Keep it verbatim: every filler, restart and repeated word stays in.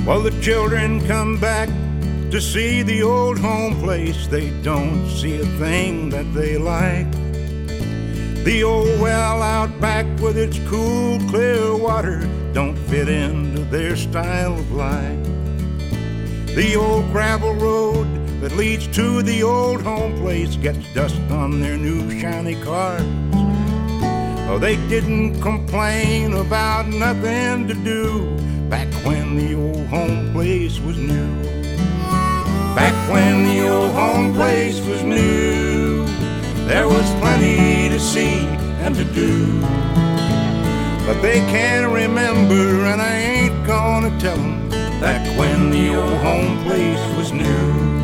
Well, the children come back to see the old home place. They don't see a thing that they like. The old well out back with its cool, clear water don't fit into their style of life. The old gravel road that leads to the old home place gets dust on their new shiny cars. Oh, they didn't complain about nothing to do back when the old home place was new. Back when the old home place was new, there was plenty to see and to do. But they can't remember, and I ain't gonna tell them, back when the old home place was new.